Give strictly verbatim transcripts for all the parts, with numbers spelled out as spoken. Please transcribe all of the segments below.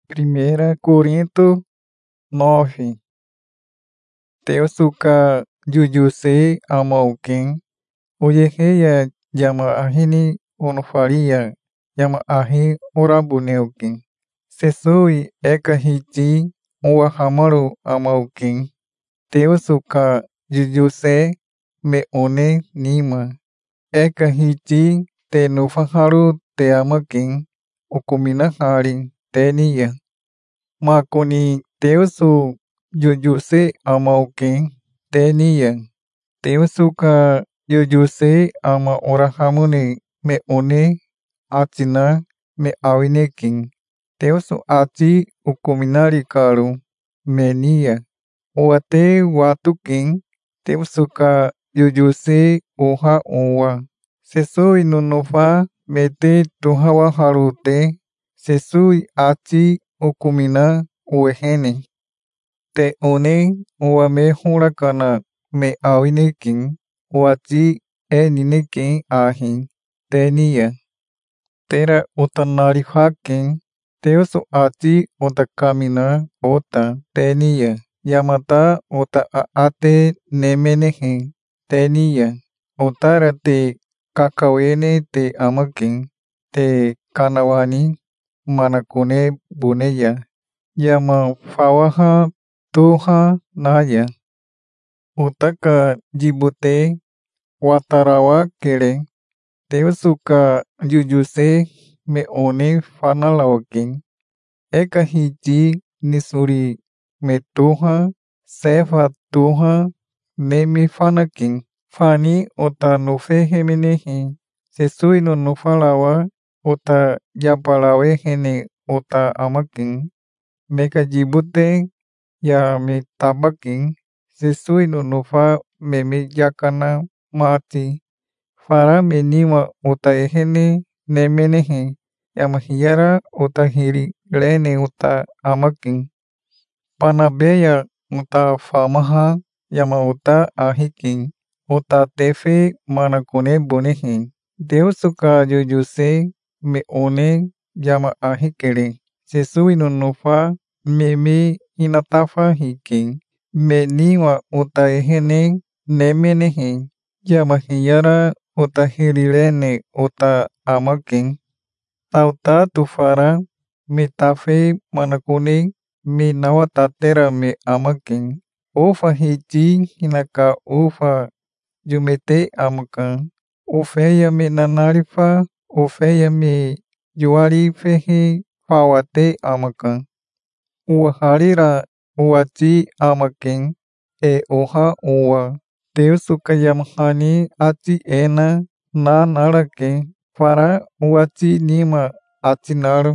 Primeira Coríntios nove. Deus suka jujuse ama alguém. Oyeheya yama ahini onofaria yama ahi orabune alguém. Sesui eka hiji oa hamaru ama alguém. Deus suka jujuse me one nima. Eka hiji te nufaharu te amaquém. Okumina hari te niya. Makoni Deusu jujuse ama alguém te niya. Deus suka jujuse ama orahamune me one atina me awinekin. Deus ati ukuminari karu me niya. Oate watukin Deus suka jujuse oha owa. Sesui nunufa me te tuhawa harute. Sesui ati ukumina uehene. Te one oa me hurakana me awinekin. Oati e ninekin ahi te niya. Tera utanari haken. Deus ati utakamina ota te niya. Yamata ota aate nemenehe te niya. Otara te kakawene te amaken. Te kanawani manakune buneya. Yama fawaha tuha naya. Utaka jibute watarawa kere. Deus suka jujuse me one fanalawakin. Eka hiji nisuri me tuha sefa tuha nemi fanakin. Fani ota nufehemenehi. Sesui no nufalawa ota yapalawehene ota amakin. Meka jibute ya me tabakin. Sesui no nufa me me yakana mati. Fara me nima ota ehene nemenehe. Yamahiyara ota hiri lene ota amakin. Panabeya ota famaha yama ota ahikin. Ota tefe manakune bonehe. Deus suka jujuse me one yama ahikere. Sesui no nufa me me hinatafa hikin. Me niwa ota ehene nemenehe. Yamahiyara ota hirilene ota amakin. Tauta tufara me tafe manakune me nawatatera me amakin. Ufa hiji hinaka ufa jumete amakan. Ufeya me nanarifa ufeya me juari fehe fawate amakan. Uaharira uachi amaken e oha oa. Deus suka yamahani ati ena na narake. Fara uachi nima ati naru.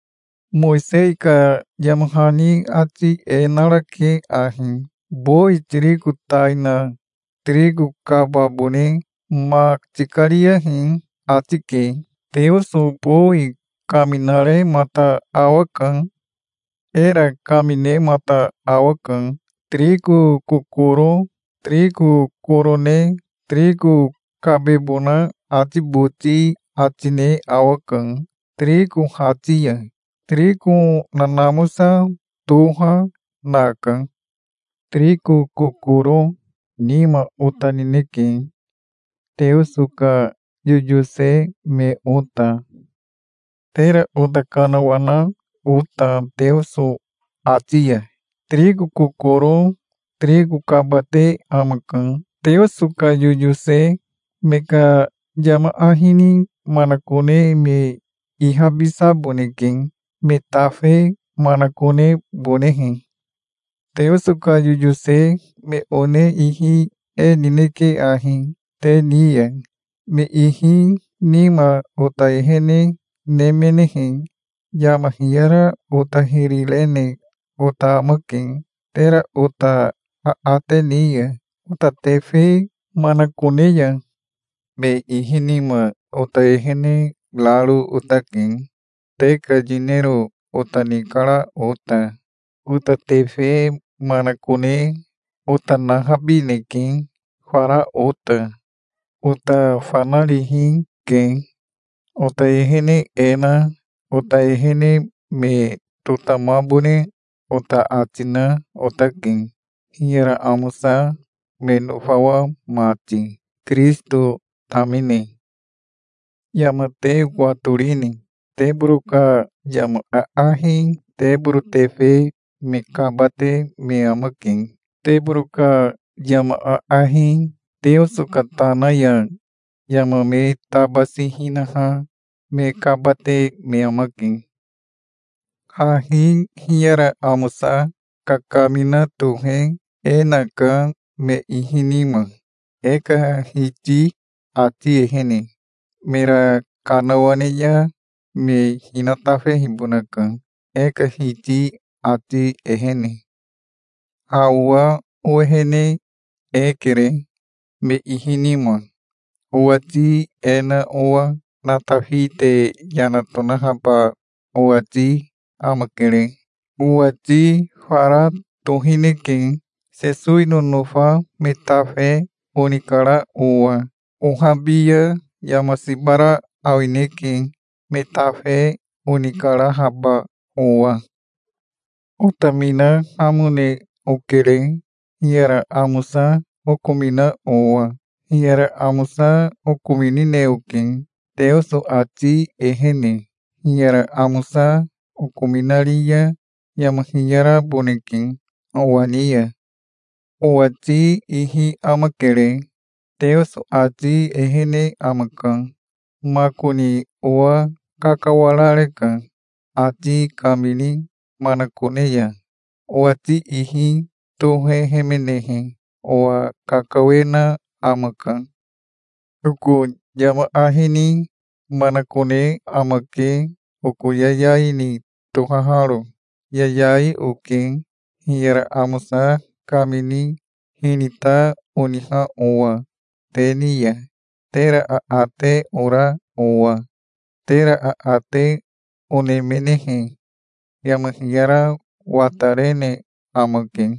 Moiseika yamahani ati e narake ahi. Boi trigo taina trigo kababune ma chikaria hin atike. Deus boi caminare mata awakan. Era camine mata awakan. Trigo kukuro, trigo korone, trigo kabebuna atibuti atine awakan. Trigo hatia. Trigo nanamusa tuha nakan. Trigo kukuro nima utanineke. Deus suka jujuse me uta. Tera utakanawana uta Deusu atia. Trigo kukuro, trigo kabate amakan. Deus suka jujuse meka yama ahini manakune me ihabisa bonekin. Me tafe manakune bonehin. Deus suka jujuse me one ihi e nineke ahi te niya. Me ihi nima ota ehene nemenehe. Yamahiyara ota hirilene ota amakin. Tera ota aate niya. Ota tefe manakuneya. Me ihi nima ota ehene lalu utakin. Teka dinero ota nikara ota. Ota tefe manakune ota nahabinekin. Fara ota. Ota fanalihin ken. Ota ehene ena. Ota ehene me tu tá mabune ou tá atina ou tá quem. Hiera almoçar me no fawa mati. Cristo tamine. Yama te guaturini. Te bruka yama a ahin. Te bru tefe me kabate me amakin. Te bruka yama a ahin. Te sukatana ya yama me tabasi hinaha. Me kabate me amakin. Ahin hiera almoçar kakamina tuhen enaka me ihinima. Eka hiti ati ehene. Mera kanawaneya me hinatafe hibunaka. Eka hiti ati ehene. Hawa uehene ekere me ihinima. Uati ena ua natafite yanatonahapa uati amakere. Uati fara tuhineken sesui no nufa metafe unikara ua. Uhabia yamasibara awineken metafe unikara haba ua. Utamina hamune ukere hiera amusa ukumina ua. Hiera amusa ukuminine uken. Teuso ati ehene. Hiera amusa ukuminaria yamahiera boneken. Uwania. Uati ihi amakere. Teuso ati ehene amakan. Makuni ua kakawalareka. Ati kamini manakuneya. Uati ihi tuhe hemenehe. Ua kakawena amakan. Uku yama ahini manakune amake uku yayaini tuhaharu. Yayai uken hiera amusa kamini hinita uniha ua. Teniya. Tera a ate ura ua. Tera a ate unemenehe. Yamahiara watarene amaken.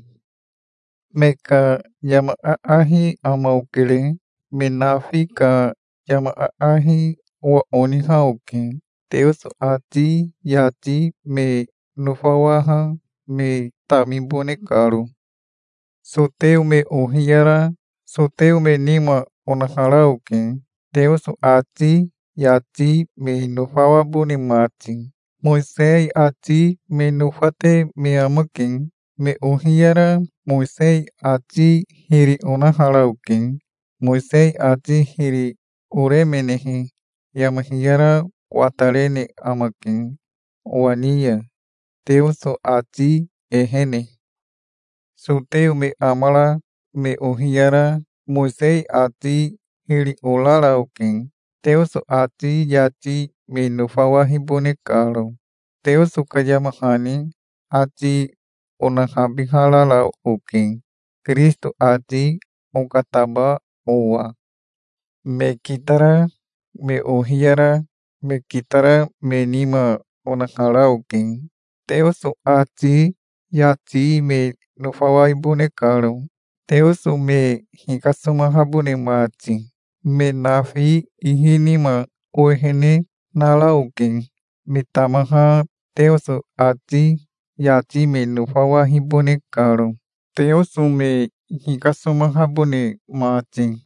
Meka yama ahi amaukele. Menafika yama ahi ua uniha uken. Teuso ati yati me nufawaha me tamibune karu. Soteu me uhiara. Soteu me nima unahara uken. Teuso ati yati me nufawa bune mati. Moisei ati me nufate me amaken. Me uhiara Moisei ati hiri unahara uken. Moisei ati hiri uremenehe. Yamahiara watarene amaken. Uania. Teuso ati ehene. Soteu me amala me uhiara. Moisei ati hiri ulara uken. Teuso ati yati me nufawahi bune karo. Teuso kayamahani ati unahabihalala uken. Cristo ati ukataba ua. Me kitara me uhiara. Me kitara me nima unahara uken. Teuso ati yati me nufawahi bune karo. Teuso me hikasumaha bune mati. Me nafi ihinima uehene nala uken. Me tamaha teuso ati yati me nufawahi bune karo. Teuso me hikasumaha bune mati.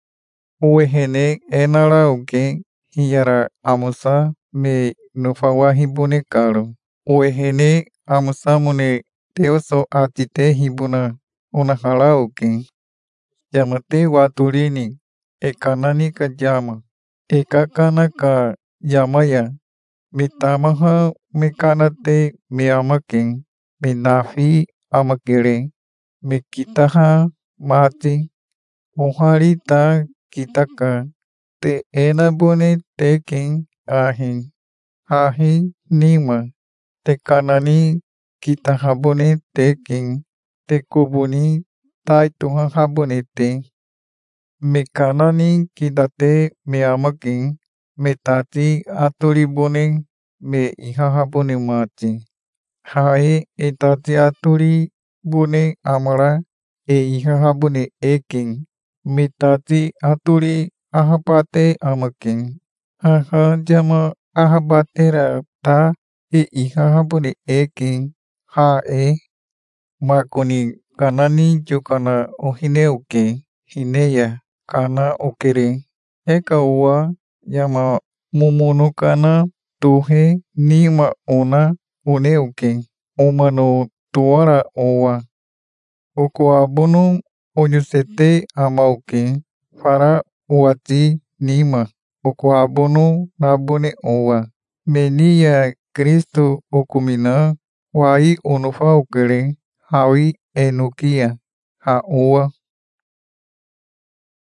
Uehene enala uken. Hiera amusa me nufawahi bune karo. Uehene amusa mune teuso ati te hibuna unahara uken. Yama te waturini. Ekanani ka yama. Ekakana ka yamaya. Me tamaha me kanate me amaken. Me nafi amakere. Me kitaha mati. Uharita kitaka. Te ena bune teken ahin. Ahin nima. Te kanani kitaha bune teken. Te kubuni tai tuhaha bune te. Me kanani kitate me amaken. Me tati aturi bune me ihaha bune mati. Hae e tati aturi bune amara e ihaha bune eken. Me tati aturi ahapate amaken. Haha yama ahabatera ta e ihahabuni eki ha'e makuni kanani yukana ohineuke hineya kana okere eka ua yama momonokana tuhe nima ona oneuke omano toara oa okoabono onyusete amauke para oati nima okoabono nabone oa menia Kristo okumina wai onofaukere hawi enukia haoa